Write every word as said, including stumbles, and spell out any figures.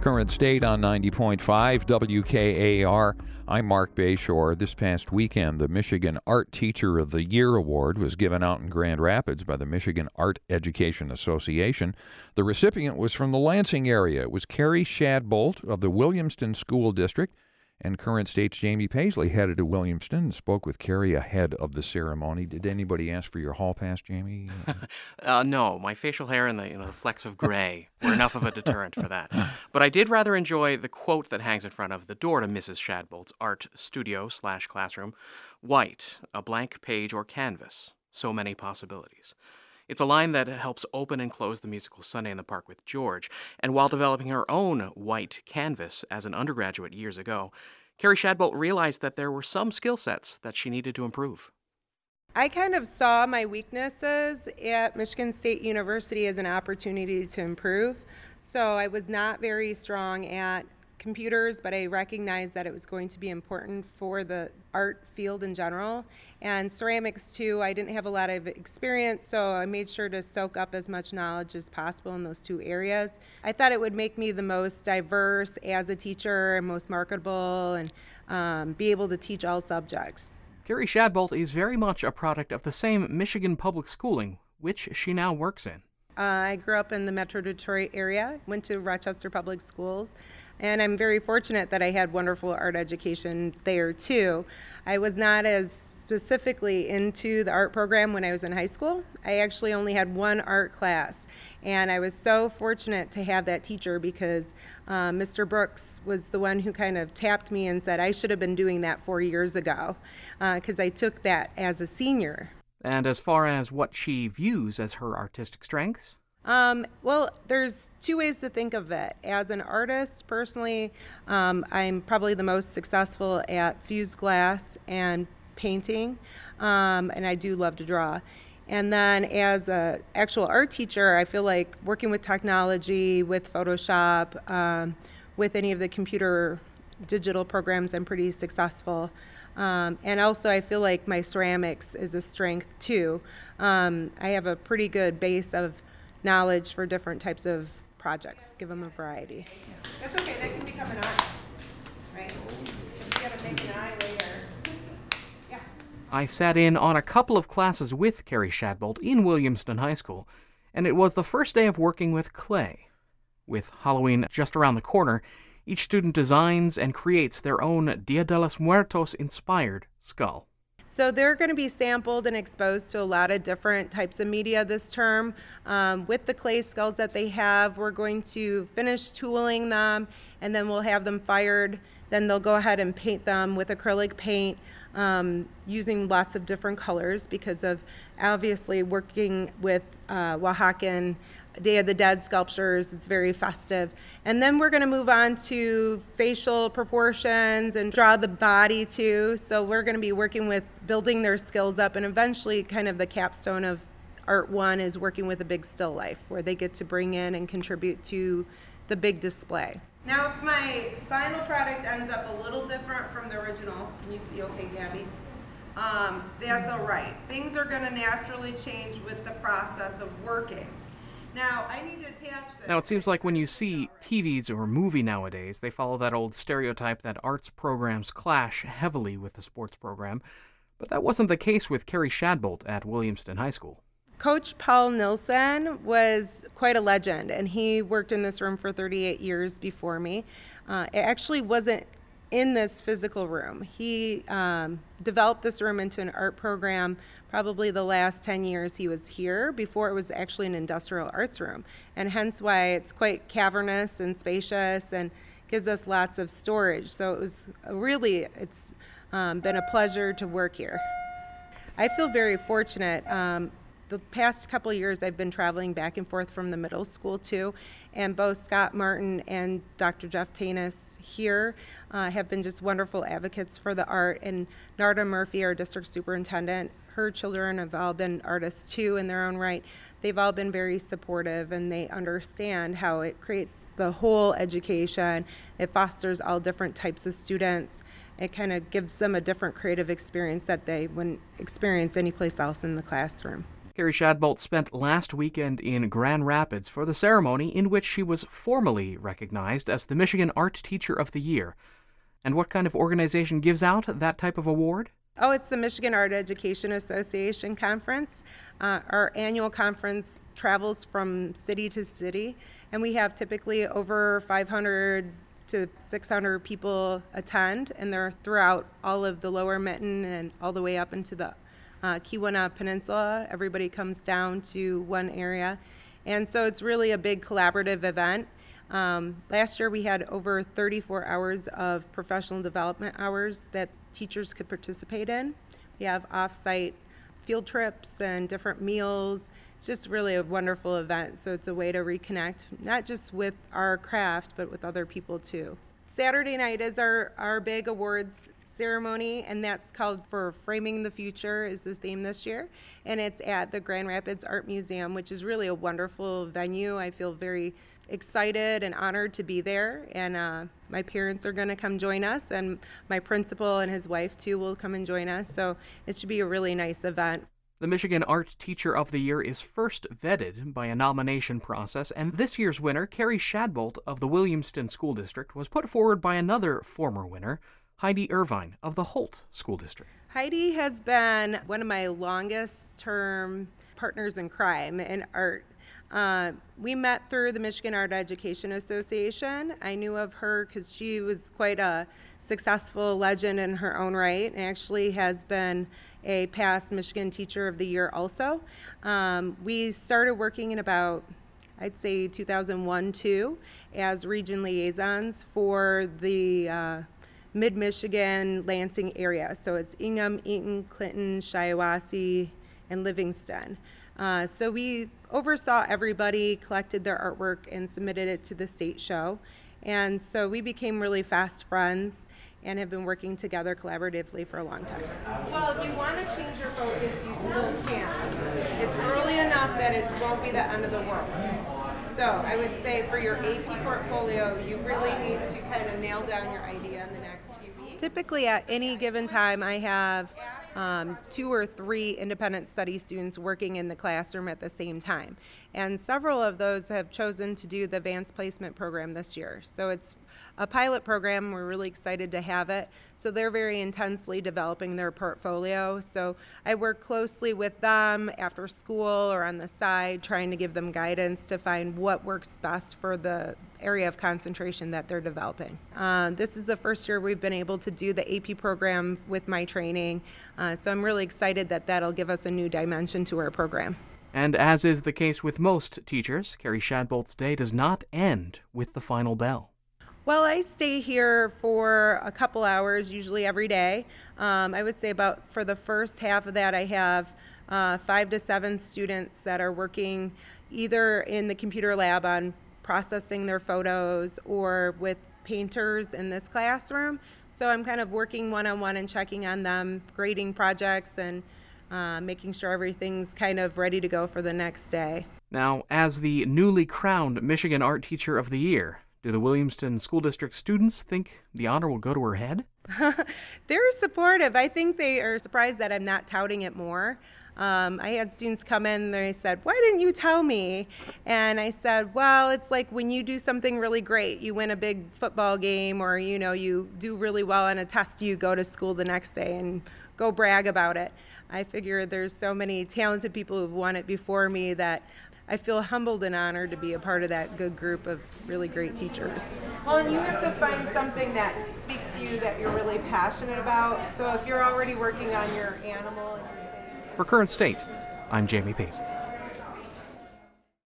Current State on ninety point five W K A R. I'm Mark Bayshore. This past weekend, the Michigan Art Teacher of the Year Award was given out in Grand Rapids by the Michigan Art Education Association. The recipient was from the Lansing area. It was Carrie Shadbolt of the Williamston School District. And Current State's Jamie Paisley headed to Williamston and spoke with Carrie ahead of the ceremony. Did anybody ask for your hall pass, Jamie? uh, no, my facial hair and the, you know, the flecks of gray were enough of a deterrent for that. But I did rather enjoy the quote that hangs in front of the door to Missus Shadbolt's art studio slash classroom. White, a blank page or canvas, so many possibilities. It's a line that helps open and close the musical Sunday in the Park with George. And while developing her own white canvas as an undergraduate years ago, Carrie Shadbolt realized that there were some skill sets that she needed to improve. I kind of saw my weaknesses at Michigan State University as an opportunity to improve. So I was not very strong at computers, but I recognized that it was going to be important for the art field in general. And ceramics too, I didn't have a lot of experience, so I made sure to soak up as much knowledge as possible in those two areas. I thought it would make me the most diverse as a teacher and most marketable, and um, be able to teach all subjects. Carrie Shadbolt is very much a product of the same Michigan public schooling, which she now works in. Uh, I grew up in the Metro Detroit area, went to Rochester Public Schools, and I'm very fortunate that I had wonderful art education there too. I was not as specifically into the art program when I was in high school. I actually only had one art class, and I was so fortunate to have that teacher because uh, Mister Brooks was the one who kind of tapped me and said I should have been doing that four years ago because uh, I took that as a senior. And as far as what she views as her artistic strengths? Um, well, there's two ways to think of it. As an artist, personally, um, I'm probably the most successful at fused glass and painting, um, and I do love to draw. And then as an actual art teacher, I feel like working with technology, with Photoshop, um, with any of the computer digital programs, I'm pretty successful. Um, and also I feel like my ceramics is a strength too. Um, I have a pretty good base of knowledge for different types of projects. Give them a variety. That's okay, that can become an art, right? You gotta make an eye later. Yeah. I sat in on a couple of classes with Carrie Shadbolt in Williamston High School, and it was the first day of working with clay. With Halloween just around the corner, each student designs and creates their own Dia de los Muertos-inspired skull. So they're going to be sampled and exposed to a lot of different types of media this term. Um, with the clay skulls that they have, we're going to finish tooling them, and then we'll have them fired. Then they'll go ahead and paint them with acrylic paint um, using lots of different colors because of obviously working with uh, Oaxacan Day of the Dead sculptures. It's very festive. And then we're going to move on to facial proportions and draw the body too. So we're going to be working with building their skills up, and eventually kind of the capstone of Art One is working with a big still life where they get to bring in and contribute to the big display. Now if my final product ends up a little different from the original, can you see okay, Gabby? Um, that's all right. Things are going to naturally change with the process of working. Now, I need to attach this. Now, it seems like when you see T Vs or movie nowadays, they follow that old stereotype that arts programs clash heavily with the sports program. But that wasn't the case with Carrie Shadbolt at Williamston High School. Coach Paul Nilsson was quite a legend, and he worked in this room for thirty-eight years before me. Uh, it actually wasn't in this physical room. He um, developed this room into an art program probably the last ten years he was here, before it was actually an industrial arts room, and hence why it's quite cavernous and spacious and gives us lots of storage. So it was really, it's um, been a pleasure to work here. I feel very fortunate. Um, The past couple of years I've been traveling back and forth from the middle school too, and both Scott Martin and Doctor Jeff Tanis here uh, have been just wonderful advocates for the art, and Narda Murphy, our district superintendent, her children have all been artists too in their own right. They've all been very supportive, and they understand how it creates the whole education. It fosters all different types of students. It kind of gives them a different creative experience that they wouldn't experience anyplace else in the classroom. Carrie Shadbolt spent last weekend in Grand Rapids for the ceremony in which she was formally recognized as the Michigan Art Teacher of the Year. And what kind of organization gives out that type of award? Oh, it's the Michigan Art Education Association Conference. Uh, our annual conference travels from city to city, and we have typically over five hundred to six hundred people attend, and they're throughout all of the Lower Mitten and all the way up into the uh, Keweenaw Peninsula. Everybody comes down to one area, and so it's really a big collaborative event. Um, last year we had over thirty-four hours of professional development hours that teachers could participate in. We have off-site field trips and different meals. It's just really a wonderful event, so it's a way to reconnect, not just with our craft, but with other people too. Saturday night is our, our big awards ceremony, and that's called For Framing the Future is the theme this year, and it's at the Grand Rapids Art Museum, which is really a wonderful venue. I feel very excited and honored to be there, and uh, my parents are going to come join us, and my principal and his wife too will come and join us, so it should be a really nice event. The Michigan Art Teacher of the Year is first vetted by a nomination process, and this year's winner, Carrie Shadbolt of the Williamston School District, was put forward by another former winner, Heidi Irvine of the Holt School District. Heidi has been one of my longest-term partners in crime in art. Uh, we met through the Michigan Art Education Association. I knew of her because she was quite a successful legend in her own right, and actually has been a past Michigan Teacher of the Year also. Um, we started working in about, I'd say two thousand one, two, as region liaisons for the uh, mid-Michigan Lansing area. So it's Ingham, Eaton, Clinton, Shiawassee, and Livingston. Uh, so we oversaw everybody, collected their artwork, and submitted it to the state show. And so we became really fast friends and have been working together collaboratively for a long time. Well, if you want to change your focus, you still can. It's early enough that it won't be the end of the world. So I would say for your A P portfolio, you really need to kind of nail down your idea in the next few weeks. Typically at any given time, I have um, two or three independent study students working in the classroom at the same time. And several of those have chosen to do the advanced placement program this year. So it's a pilot program. We're really excited to have it. So they're very intensely developing their portfolio. So I work closely with them after school or on the side, trying to give them guidance to find what works best for the area of concentration that they're developing. Um, this is the first year we've been able to do the A P program with my training. Uh, so I'm really excited that that'll give us a new dimension to our program. And as is the case with most teachers, Carrie Shadbolt's day does not end with the final bell. Well, I stay here for a couple hours, usually every day. Um, I would say about for the first half of that, I have uh, five to seven students that are working either in the computer lab on processing their photos or with painters in this classroom. So I'm kind of working one-on-one and checking on them, grading projects, and uh, making sure everything's kind of ready to go for the next day. Now, as the newly crowned Michigan Art Teacher of the Year, do the Williamston School District students think the honor will go to her head? They're supportive. I think they are surprised that I'm not touting it more. Um, I had students come in and they said, "Why didn't you tell me?" And I said, well, it's like when you do something really great, you win a big football game, or you know, you do really well on a test, you go to school the next day and go brag about it. I figure there's so many talented people who've won it before me that I feel humbled and honored to be a part of that good group of really great teachers. Well, and you have to find something that speaks to you that you're really passionate about. So if you're already working on your animal and your For Current State, I'm Jamie Paisley.